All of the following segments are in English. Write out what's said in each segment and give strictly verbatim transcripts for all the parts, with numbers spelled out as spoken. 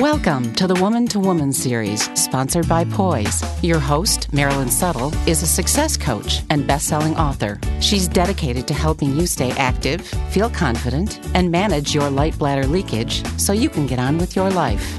Welcome to the Woman to Woman series, sponsored by Poise. Your host, Marilyn Suttle, is a success coach and best-selling author. She's dedicated to helping you stay active, feel confident, and manage your light bladder leakage so you can get on with your life.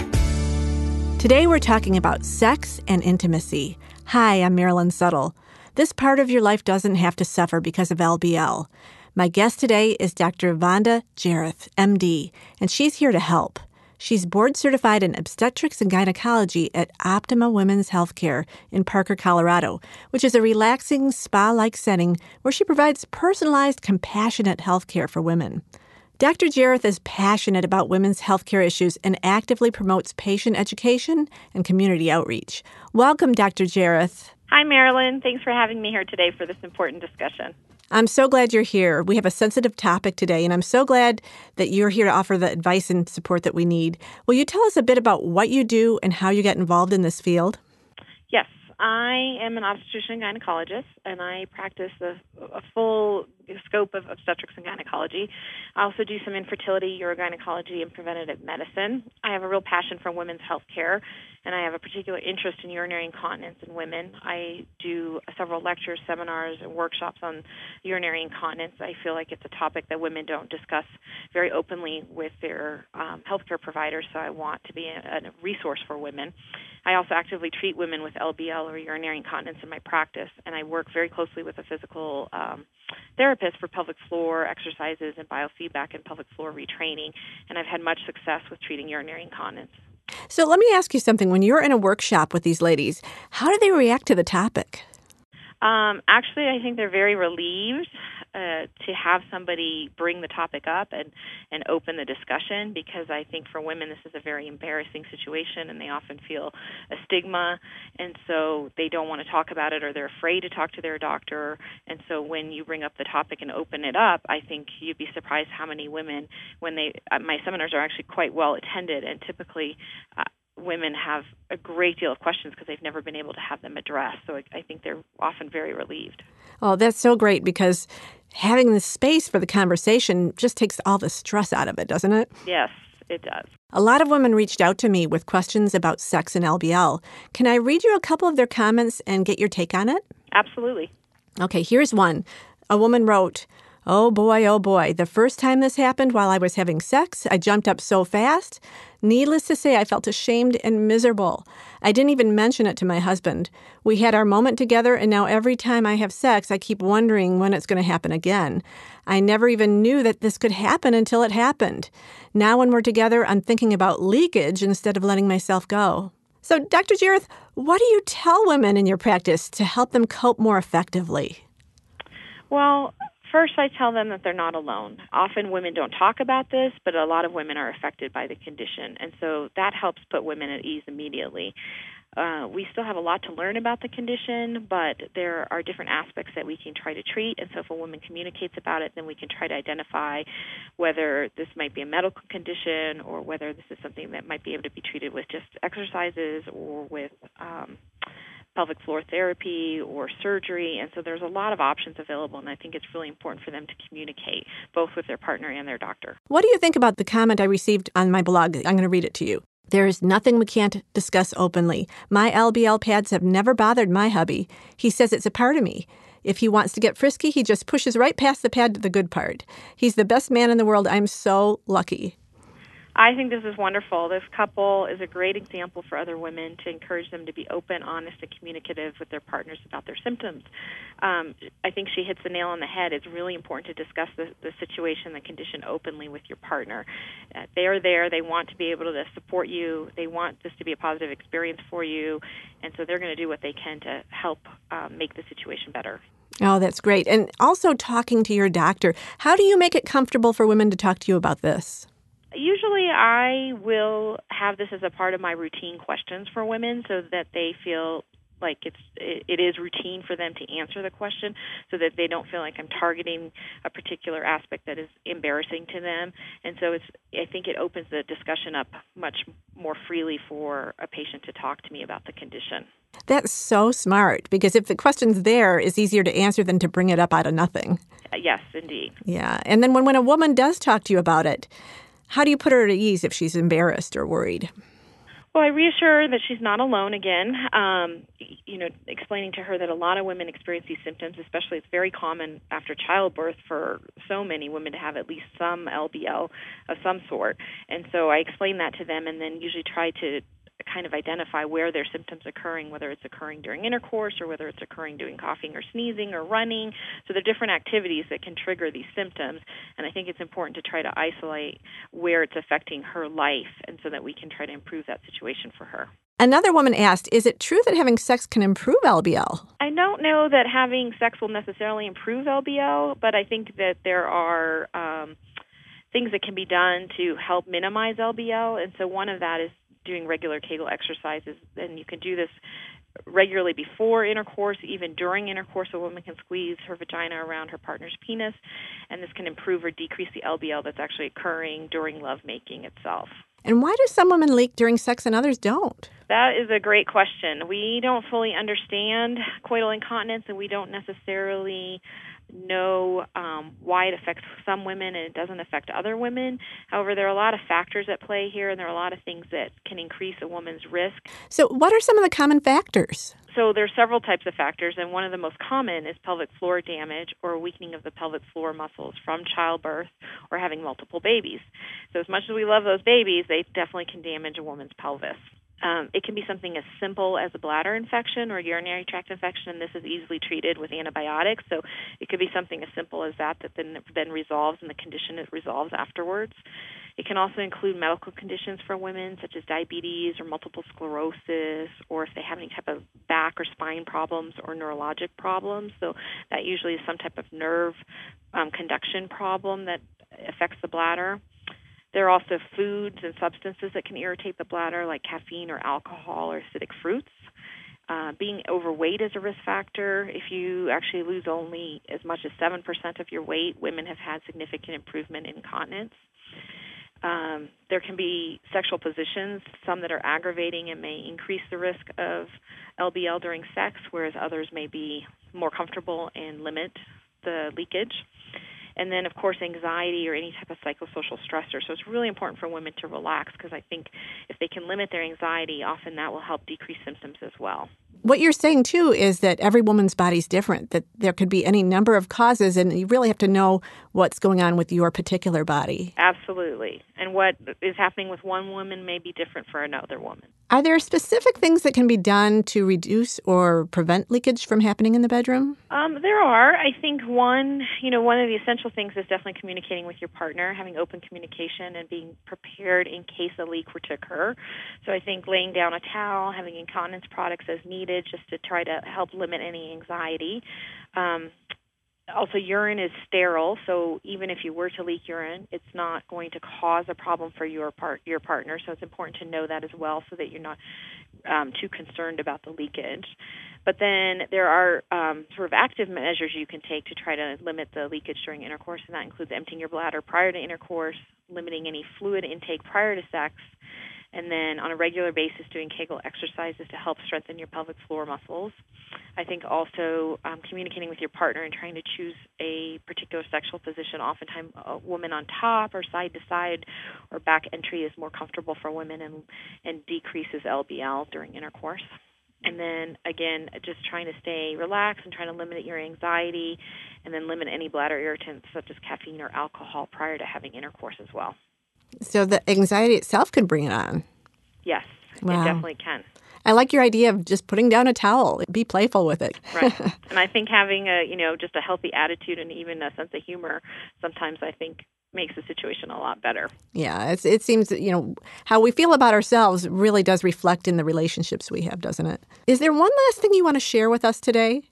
Today we're talking about sex and intimacy. Hi, I'm Marilyn Suttle. This part of your life doesn't have to suffer because of L B L. My guest today is Doctor Vonda Jareth, M D, and she's here to help. She's board-certified in obstetrics and gynecology at Optima Women's Healthcare in Parker, Colorado, which is a relaxing, spa-like setting where she provides personalized, compassionate healthcare for women. Doctor Jareth is passionate about women's healthcare issues and actively promotes patient education and community outreach. Welcome, Doctor Jareth. Hi, Marilyn. Thanks for having me here today for this important discussion. I'm so glad you're here. We have a sensitive topic today, and I'm so glad that you're here to offer the advice and support that we need. Will you tell us a bit about what you do and how you get involved in this field? Yes, I am an obstetrician and gynecologist, and I practice a, a full scope of obstetrics and gynecology. I also do some infertility, urogynecology, and preventative medicine. I have a real passion for women's health care, and I have a particular interest in urinary incontinence in women. I do several lectures, seminars, and workshops on urinary incontinence. I feel like it's a topic that women don't discuss very openly with their um, healthcare providers, so I want to be a, a resource for women. I also actively treat women with L B L or urinary incontinence in my practice, and I work very closely with a physical um, therapist for pelvic floor exercises and biofeedback and pelvic floor retraining, and I've had much success with treating urinary incontinence. So let me ask you something. When you're in a workshop with these ladies, how do they react to the topic? Um, actually, I think they're very relieved uh, to have somebody bring the topic up and, and open the discussion, because I think for women this is a very embarrassing situation and they often feel a stigma, and so they don't want to talk about it or they're afraid to talk to their doctor. And so when you bring up the topic and open it up, I think you'd be surprised how many women, when they, uh, my seminars are actually quite well attended, and typically uh, women have a great deal of questions because they've never been able to have them addressed. So I, I think they're often very relieved. Oh, that's so great, because having the space for the conversation just takes all the stress out of it, doesn't it? Yes, it does. A lot of women reached out to me with questions about sex and L B L. Can I read you a couple of their comments and get your take on it? Absolutely. Okay, here's one. A woman wrote, "Oh boy, oh boy, the first time this happened while I was having sex, I jumped up so fast. Needless to say, I felt ashamed and miserable. I didn't even mention it to my husband. We had our moment together, and now every time I have sex, I keep wondering when it's going to happen again. I never even knew that this could happen until it happened. Now when we're together, I'm thinking about leakage instead of letting myself go." So, Doctor Jareth, what do you tell women in your practice to help them cope more effectively? Well, first, I tell them that they're not alone. Often women don't talk about this, but a lot of women are affected by the condition, and so that helps put women at ease immediately. Uh, we still have a lot to learn about the condition, but there are different aspects that we can try to treat, and so if a woman communicates about it, then we can try to identify whether this might be a medical condition or whether this is something that might be able to be treated with just exercises or with um, pelvic floor therapy or surgery, and so there's a lot of options available, and I think it's really important for them to communicate both with their partner and their doctor. What do you think about the comment I received on my blog? I'm going to read it to you. "There is nothing we can't discuss openly. My L B L pads have never bothered my hubby. He says it's a part of me. If he wants to get frisky, he just pushes right past the pad to the good part. He's the best man in the world. I'm so lucky." I think this is wonderful. This couple is a great example for other women to encourage them to be open, honest, and communicative with their partners about their symptoms. Um, I think she hits the nail on the head. It's really important to discuss the, the situation, the condition openly with your partner. Uh, they are there. They want to be able to support you. They want this to be a positive experience for you, and so they're going to do what they can to help um, make the situation better. Oh, that's great. And also talking to your doctor. How do you make it comfortable for women to talk to you about this? Usually I will have this as a part of my routine questions for women so that they feel like it's it, it is routine for them to answer the question, so that they don't feel like I'm targeting a particular aspect that is embarrassing to them. And so it's I think it opens the discussion up much more freely for a patient to talk to me about the condition. That's so smart, because if the question's there, it's easier to answer than to bring it up out of nothing. Uh, yes, indeed. Yeah. And then when, when a woman does talk to you about it, how do you put her at ease if she's embarrassed or worried? Well, I reassure her that she's not alone again, um, you know, explaining to her that a lot of women experience these symptoms, especially it's very common after childbirth for so many women to have at least some L B L of some sort. And so I explain that to them and then usually try to kind of identify where their symptoms are occurring, whether it's occurring during intercourse or whether it's occurring during coughing or sneezing or running. So there are different activities that can trigger these symptoms, and I think it's important to try to isolate where it's affecting her life and so that we can try to improve that situation for her. Another woman asked, is it true that having sex can improve L B L? I don't know that having sex will necessarily improve L B L, but I think that there are um, things that can be done to help minimize L B L, and so one of that is doing regular Kegel exercises, and you can do this regularly before intercourse, even during intercourse. A woman can squeeze her vagina around her partner's penis, and this can improve or decrease the L B L that's actually occurring during lovemaking itself. And why do some women leak during sex and others don't? That is a great question. We don't fully understand coital incontinence, and we don't necessarily know um, why it affects some women and it doesn't affect other women. However, there are a lot of factors at play here, and there are a lot of things that can increase a woman's risk. So what are some of the common factors? So there are several types of factors, and one of the most common is pelvic floor damage or weakening of the pelvic floor muscles from childbirth or having multiple babies. So as much as we love those babies, they definitely can damage a woman's pelvis. Um, it can be something as simple as a bladder infection or urinary tract infection, and this is easily treated with antibiotics. So it could be something as simple as that that then, then resolves, and the condition is resolves afterwards. It can also include medical conditions for women, such as diabetes or multiple sclerosis, or if they have any type of back or spine problems or neurologic problems. So that usually is some type of nerve um, conduction problem that affects the bladder. There are also foods and substances that can irritate the bladder, like caffeine or alcohol or acidic fruits. Uh, being overweight is a risk factor. If you actually lose only as much as seven percent of your weight, women have had significant improvement in incontinence. Um, there can be sexual positions, some that are aggravating and may increase the risk of L B L during sex, whereas others may be more comfortable and limit the leakage. And then, of course, anxiety or any type of psychosocial stressor. So it's really important for women to relax, because I think if they can limit their anxiety, often that will help decrease symptoms as well. What you're saying, too, is that every woman's body is different, that there could be any number of causes, and you really have to know what's going on with your particular body. Absolutely. And what is happening with one woman may be different for another woman. Are there specific things that can be done to reduce or prevent leakage from happening in the bedroom? Um, there are. I think one, you know, one of the essential things is definitely communicating with your partner, having open communication and being prepared in case a leak were to occur. So I think laying down a towel, having incontinence products as needed just to try to help limit any anxiety. Um, Also, urine is sterile, so even if you were to leak urine, it's not going to cause a problem for your part, your partner. So it's important to know that as well, so that you're not um, too concerned about the leakage. But then there are um, sort of active measures you can take to try to limit the leakage during intercourse, and that includes emptying your bladder prior to intercourse, limiting any fluid intake prior to sex, and then on a regular basis doing Kegel exercises to help strengthen your pelvic floor muscles. I think also um, communicating with your partner and trying to choose a particular sexual position. Oftentimes a woman on top or side to side or back entry is more comfortable for women and, and decreases L B L during intercourse. And then, again, just trying to stay relaxed and trying to limit your anxiety, and then limit any bladder irritants such as caffeine or alcohol prior to having intercourse as well. So the anxiety itself can bring it on. Yes, wow. It definitely can. I like your idea of just putting down a towel. Be playful with it. Right. And I think having a, you know, just a healthy attitude and even a sense of humor sometimes I think makes the situation a lot better. Yeah, it's, it seems that, you know, how we feel about ourselves really does reflect in the relationships we have, doesn't it? Is there one last thing you want to share with us today?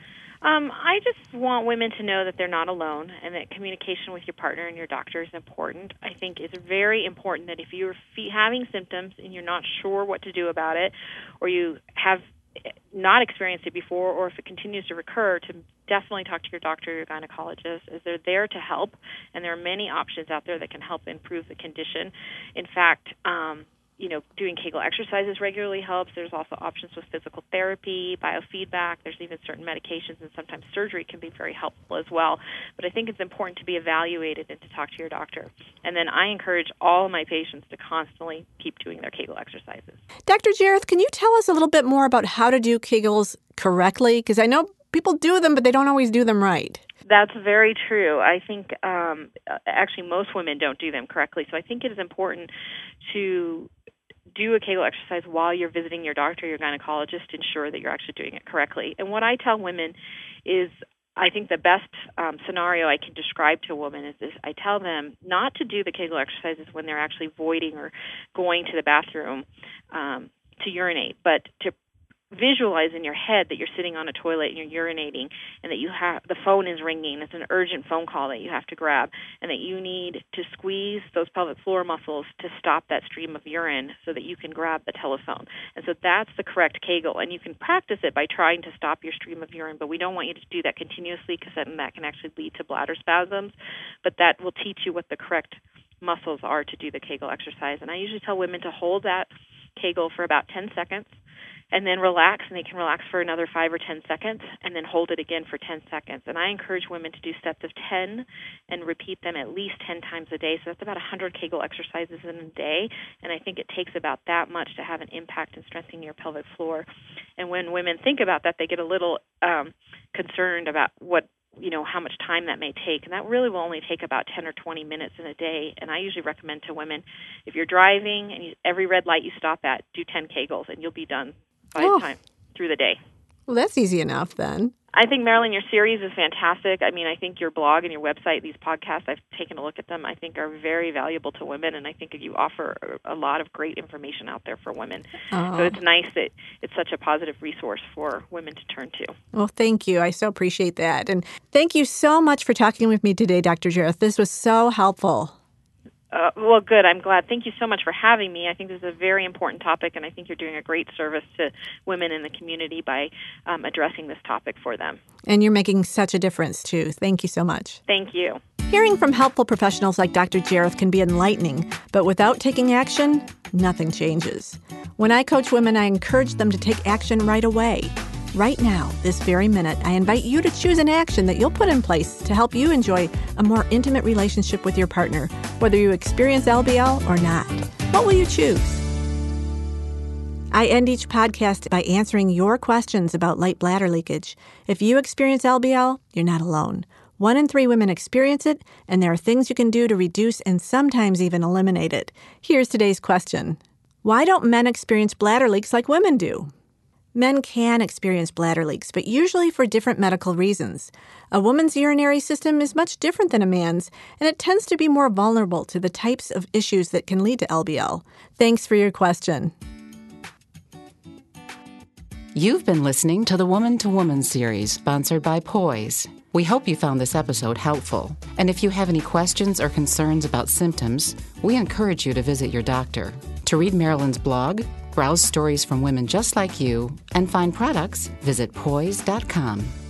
Um, I just want women to know that they're not alone and that communication with your partner and your doctor is important. I think it's very important that if you're fe- having symptoms and you're not sure what to do about it, or you have not experienced it before, or if it continues to recur, to definitely talk to your doctor or your gynecologist, as they're there to help, and there are many options out there that can help improve the condition. In fact, um, you know, doing Kegel exercises regularly helps. There's also options with physical therapy, biofeedback. There's even certain medications, and sometimes surgery can be very helpful as well. But I think it's important to be evaluated and to talk to your doctor. And then I encourage all of my patients to constantly keep doing their Kegel exercises. Doctor Jareth, can you tell us a little bit more about how to do Kegels correctly? Because I know people do them, but they don't always do them right. That's very true. I think um, actually most women don't do them correctly. So I think it is important to do a Kegel exercise while you're visiting your doctor, your gynecologist, to ensure that you're actually doing it correctly. And what I tell women is, I think the best um, scenario I can describe to a woman is this. I tell them not to do the Kegel exercises when they're actually voiding or going to the bathroom um, to urinate, but to visualize in your head that you're sitting on a toilet and you're urinating, and that you have the phone is ringing. It's an urgent phone call that you have to grab, and that you need to squeeze those pelvic floor muscles to stop that stream of urine so that you can grab the telephone. And so that's the correct Kegel, and you can practice it by trying to stop your stream of urine, but we don't want you to do that continuously, because then that can actually lead to bladder spasms. But that will teach you what the correct muscles are to do the Kegel exercise. And I usually tell women to hold that Kegel for about ten seconds, and then relax, and they can relax for another five or ten seconds, and then hold it again for ten seconds. And I encourage women to do sets of ten and repeat them at least ten times a day. So that's about one hundred Kegel exercises in a day, and I think it takes about that much to have an impact in strengthening your pelvic floor. And when women think about that, they get a little um, concerned about what you know, how much time that may take. And that really will only take about ten or twenty minutes in a day. And I usually recommend to women, if you're driving and you, every red light you stop at, do ten Kegels, and you'll be done by oh. the time through the day. Well, that's easy enough then. I think, Marilyn, your series is fantastic. I mean, I think your blog and your website, these podcasts, I've taken a look at them, I think are very valuable to women, and I think you offer a lot of great information out there for women. Oh. So it's nice that it's such a positive resource for women to turn to. Well, thank you. I so appreciate that. And thank you so much for talking with me today, Doctor Jareth. This was so helpful. Uh, well, good. I'm glad. Thank you so much for having me. I think this is a very important topic, and I think you're doing a great service to women in the community by um, addressing this topic for them. And you're making such a difference, too. Thank you so much. Thank you. Hearing from helpful professionals like Doctor Jareth can be enlightening, but without taking action, nothing changes. When I coach women, I encourage them to take action right away. Right now, this very minute, I invite you to choose an action that you'll put in place to help you enjoy a more intimate relationship with your partner, whether you experience L B L or not. What will you choose? I end each podcast by answering your questions about light bladder leakage. If you experience L B L, you're not alone. One in three women experience it, and there are things you can do to reduce and sometimes even eliminate it. Here's today's question. Why don't men experience bladder leaks like women do? Men can experience bladder leaks, but usually for different medical reasons. A woman's urinary system is much different than a man's, and it tends to be more vulnerable to the types of issues that can lead to L B L. Thanks for your question. You've been listening to the Woman to Woman series, sponsored by Poise. We hope you found this episode helpful. And if you have any questions or concerns about symptoms, we encourage you to visit your doctor. To read Marilyn's blog, browse stories from women just like you, and find products, visit poise dot com.